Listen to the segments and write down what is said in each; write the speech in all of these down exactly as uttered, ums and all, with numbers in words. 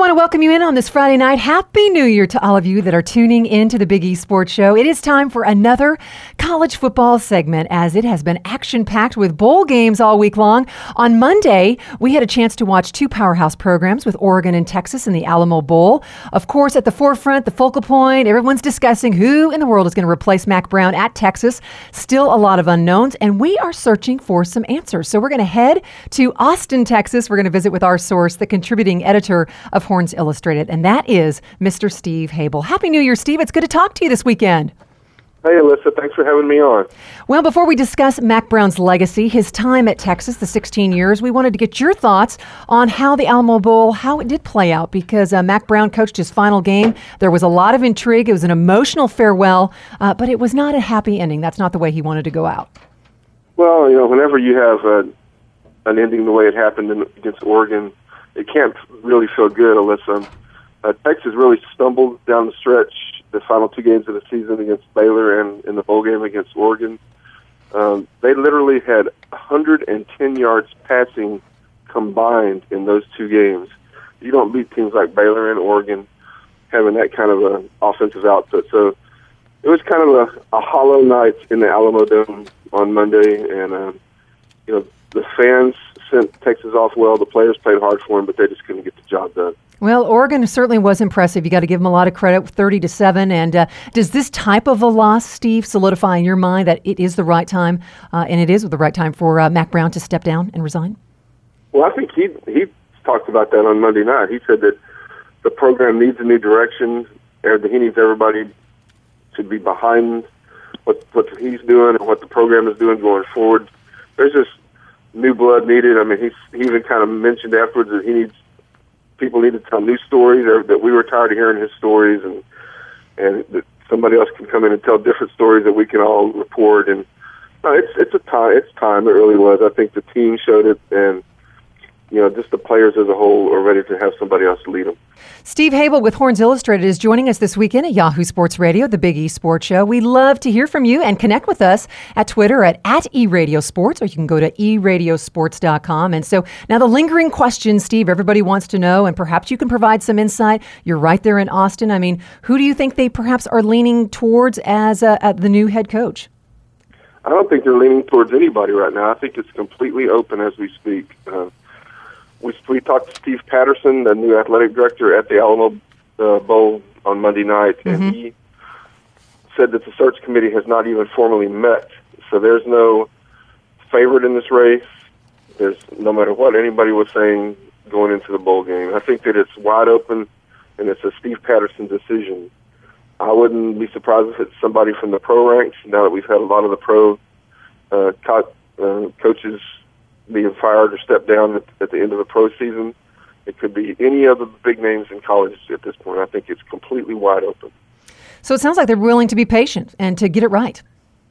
want to welcome you in on this Friday night. Happy New Year to all of you that are tuning in to the Big East Sports Show. It is time for another college football segment, as it has been action-packed with bowl games all week long. On Monday, we had a chance to watch two powerhouse programs with Oregon and Texas in the Alamo Bowl. Of course, at the forefront, the focal point, everyone's discussing who in the world is going to replace Mack Brown at Texas. Still a lot of unknowns, and we are searching for some answers. So we're going to head to Austin, Texas. We're going to visit with our source, the contributing editor of Horns Illustrated, and that is Mister Steve Habel. Happy New Year, Steve. It's good to talk to you this weekend. Hey, Alyssa. Thanks for having me on. Well, before we discuss Mack Brown's legacy, his time at Texas, the sixteen years, we wanted to get your thoughts on how the Alamo Bowl, how it did play out, because uh, Mack Brown coached his final game. There was a lot of intrigue. It was an emotional farewell, uh, but it was not a happy ending. That's not the way he wanted to go out. Well, you know, whenever you have uh, an ending the way it happened in, against Oregon, it can't really feel good unless um, uh, Texas really stumbled down the stretch the final two games of the season against Baylor and in the bowl game against Oregon. Um, they literally had one hundred ten yards passing combined in those two games. You don't beat teams like Baylor and Oregon having that kind of an offensive output. So it was kind of a, a hollow night in the Alamo Dome on Monday, and um, you know the fans sent Texas off well. The players played hard for them, but they just couldn't get the job done. Well, Oregon certainly was impressive. You got to give them a lot of credit, thirty to seven. And uh, does this type of a loss, Steve, solidify in your mind that it is the right time, uh, and it is the right time for uh, Mack Brown to step down and resign? Well, I think he he talked about that on Monday night. He said that the program needs a new direction, and that he needs everybody to be behind what what he's doing and what the program is doing going forward. There's just new blood needed. I mean, he's, he even kind of mentioned afterwards that he needs people need to tell new stories, or that we were tired of hearing his stories, and and that somebody else can come in and tell different stories that we can all report. And no, it's it's a time. It's time. It really was. I think the team showed it, and you know, just the players as a whole are ready to have somebody else lead them. Steve Habel with Horns Illustrated is joining us this weekend at Yahoo Sports Radio, the Big East Sports Show. We love to hear from you and connect with us at Twitter at, at eRadioSports, or you can go to e radio sports dot com. And so now the lingering question, Steve, everybody wants to know, and perhaps you can provide some insight. You're right there in Austin. I mean, who do you think they perhaps are leaning towards as uh, uh, the new head coach? I don't think they're leaning towards anybody right now. I think it's completely open as we speak. Uh, We, we talked to Steve Patterson, the new athletic director at the Alamo uh, Bowl on Monday night, and mm-hmm. he said that the search committee has not even formally met. So there's no favorite in this race. There's no matter what anybody was saying going into the bowl game. I think that it's wide open, and it's a Steve Patterson decision. I wouldn't be surprised if it's somebody from the pro ranks, now that we've had a lot of the pro uh, co- uh, coaches being fired or stepped down at, at the end of the pro season. It could be any of the big names in college at this point. I think it's completely wide open. So it sounds like they're willing to be patient and to get it right.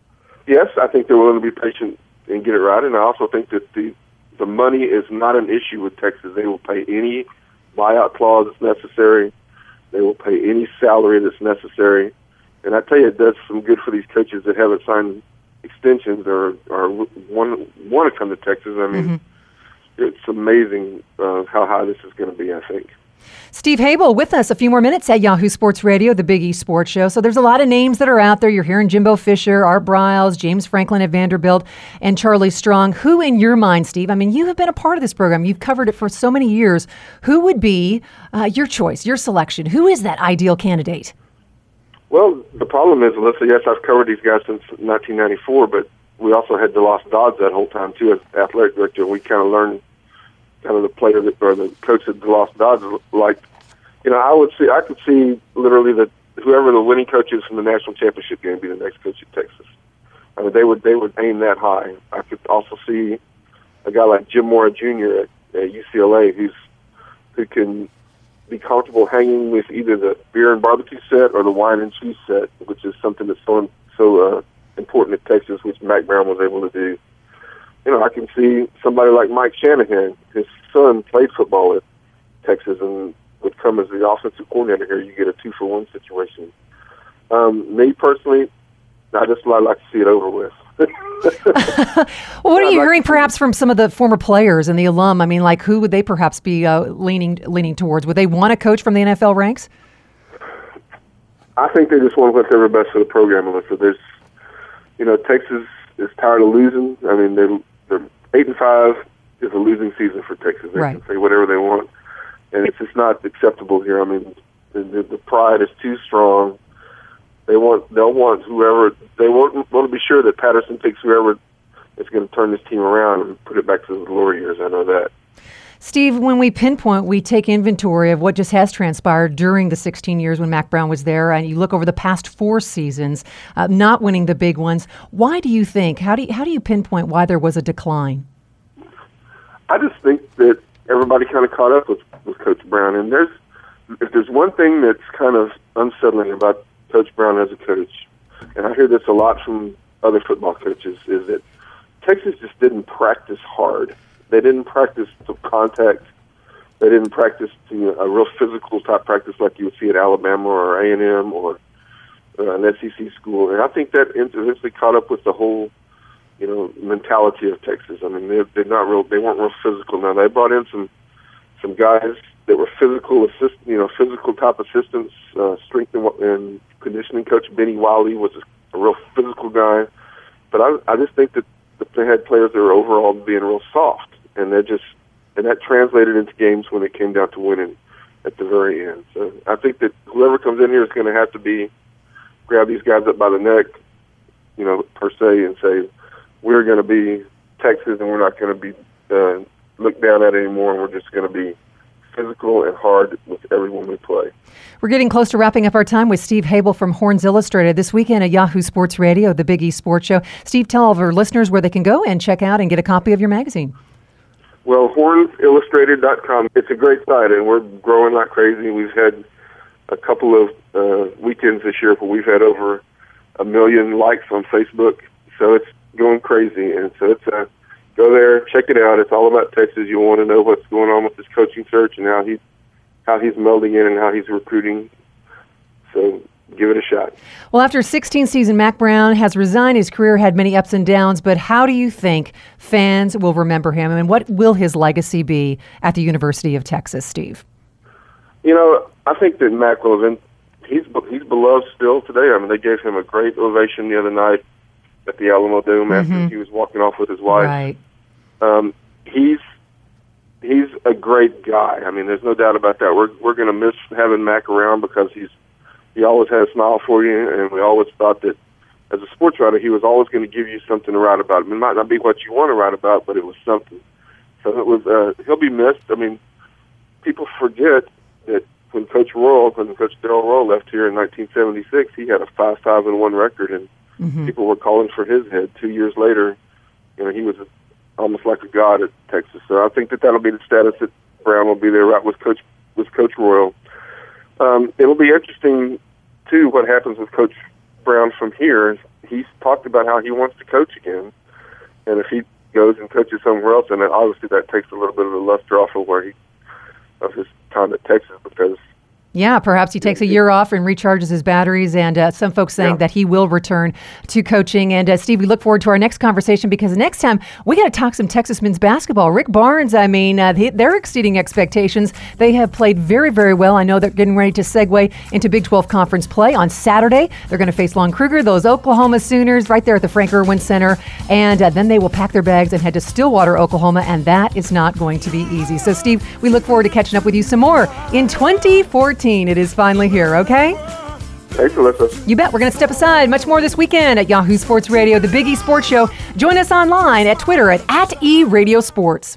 Yes, I think they're willing to be patient and get it right, and I also think that the the money is not an issue with Texas. They will pay any buyout clause that's necessary. They will pay any salary that's necessary. And I tell you, it does some good for these coaches that haven't signed extensions or, or want, want to come to Texas. I mean, mm-hmm. it's amazing uh, how high this is going to be, I think. Steve Habel with us a few more minutes at Yahoo Sports Radio, the Big East Sports Show. So there's a lot of names that are out there. You're hearing Jimbo Fisher, Art Briles, James Franklin at Vanderbilt, and Charlie Strong. Who in your mind, Steve, I mean, you have been a part of this program. You've covered it for so many years. Who would be uh, your choice, your selection? Who is that ideal candidate? Well, the problem is, Alyssa, yes, I've covered these guys since nineteen ninety-four, but we also had DeLoss Dodds that whole time, too, as athletic director. We kind of learned kind of the player that, or the coach that DeLoss Dodds liked. You know, I would see, I could see literally that whoever the winning coach is from the national championship game be the next coach at Texas. I mean, they would they would aim that high. I could also see a guy like Jim Mora Junior at, at U C L A, who's who can be comfortable hanging with either the beer and barbecue set or the wine and cheese set, which is something that's so so uh, important at Texas, which Mack Brown was able to do. You know, I can see somebody like Mike Shanahan. His son played football at Texas and would come as the offensive coordinator here. You get a two-for-one situation. Um, me personally, I just I'd like to see it over with. Well, what are you hearing perhaps from some of the former players and the alum? I mean, like who would they perhaps be uh, leaning leaning towards? Would they want a coach from the N F L ranks? I think they just want what's ever best for the program, Alyssa. There's, you know, Texas is tired of losing. I mean, they're, they're eight and five is a losing season for Texas. They right. can say whatever they want, and it's just not acceptable here. I mean, the, the, the pride is too strong. They want, they'll want whoever, they want, want to be sure that Patterson picks whoever is going to turn this team around and put it back to the glory years. I know that. Steve, when we pinpoint, we take inventory of what just has transpired during the sixteen years when Mack Brown was there, and you look over the past four seasons, uh, not winning the big ones. Why do you think, how do you, how do you pinpoint why there was a decline? I just think that everybody kind of caught up with, with Coach Brown, and there's, if there's one thing that's kind of unsettling about Coach Brown as a coach, and I hear this a lot from other football coaches, is that Texas just didn't practice hard. They didn't practice to contact. They didn't practice to, you know, a real physical type practice like you would see at Alabama or A and M or uh, an S E C school. And I think that eventually caught up with the whole, you know, mentality of Texas. I mean, they, they're not real. They weren't real physical. Now they brought in some some guys that were physical assist, you know, physical type assistants. Uh, strength and, and conditioning coach Benny Wiley was a, a real physical guy. But I, I just think that they had players that were overall being real soft, and they just and that translated into games when it came down to winning at the very end. So I think that whoever comes in here is going to have to be grab these guys up by the neck, you know, per se, and say we're going to be Texas, and we're not going to be uh, looked down at anymore, and we're just going to be physical and hard with everyone we play. We're getting close to wrapping up our time with Steve Habel from Horns Illustrated this weekend at Yahoo Sports Radio, the Big East Sports Show. Steve, tell all of our listeners where they can go and check out and get a copy of your magazine. Well, horns illustrated dot com. It's a great site, and we're growing like crazy. We've had a couple of uh, weekends this year where we've had over a million likes on Facebook, so it's going crazy. And so it's a Go there, check it out. It's all about Texas. You want to know what's going on with his coaching search and how he, how he's melding in and how he's recruiting. So give it a shot. Well, after sixteen season, Mack Brown has resigned. His career had many ups and downs, but how do you think fans will remember him, and what will his legacy be at the University of Texas, Steve? You know, I think that Mack will have he's he's beloved still today. I mean, they gave him a great ovation the other night at the Alamo Dome after mm-hmm. he was walking off with his wife. Right. Um, he's he's a great guy. I mean, there's no doubt about that. We're we're going to miss having Mack around because he's he always had a smile for you, and we always thought that as a sports writer, he was always going to give you something to write about. It might not be what you want to write about, but it was something. So it was. Uh, he'll be missed. I mean, people forget that when Coach Royal, when Coach Darrell Royal left here in nineteen seventy-six, he had a five five and one record, and mm-hmm. people were calling for his head. Two years later, you know, he was a almost like a god at Texas. So I think that that'll be the status that Brown will be there right with Coach with Coach Royal. Um, it'll be interesting, too, what happens with Coach Brown from here. He's talked about how he wants to coach again. And if he goes and coaches somewhere else, and then obviously that takes a little bit of the luster off of where he of his time at Texas, because yeah, perhaps he takes a year off and recharges his batteries, and uh, some folks saying yeah. that he will return to coaching. And uh, Steve, we look forward to our next conversation, because next time we got to talk some Texas men's basketball. Rick Barnes, I mean, uh, they, they're exceeding expectations. They have played very, very well. I know they're getting ready to segue into Big twelve conference play on Saturday. They're going to face Lon Kruger, those Oklahoma Sooners, right there at the Frank Irwin Center. And uh, then they will pack their bags and head to Stillwater, Oklahoma, and that is not going to be easy. So, Steve, we look forward to catching up with you some more in twenty fourteen. It is finally here, okay? Thanks, Alyssa. You bet. We're going to step aside. Much more this weekend at Yahoo Sports Radio, the Big East Sports Show. Join us online at Twitter at, at eRadioSports.